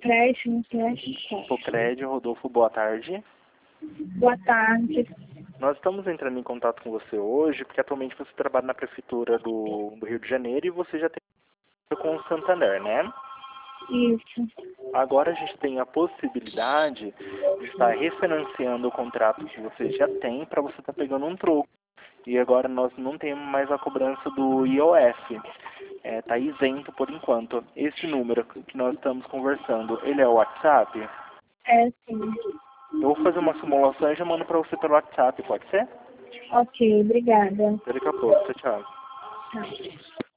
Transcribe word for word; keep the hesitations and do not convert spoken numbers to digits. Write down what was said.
empréstimo, empréstimo. Infocred, Rodolfo, boa tarde. Boa tarde. Nós estamos entrando em contato com você hoje, porque atualmente você trabalha na Prefeitura do, do Rio de Janeiro e você já tem com o Santander, né? Isso. Agora a gente tem a possibilidade de estar refinanciando o contrato que você já tem para você estar pegando um troco. E agora nós não temos mais a cobrança do I O F. Está isento por enquanto. Esse número que nós estamos conversando, ele é o WhatsApp? É, sim. Eu vou fazer uma simulação e já mando para você pelo WhatsApp, pode ser? Ok, obrigada. Até daqui a pouco. Tchau, tchau. Tchau.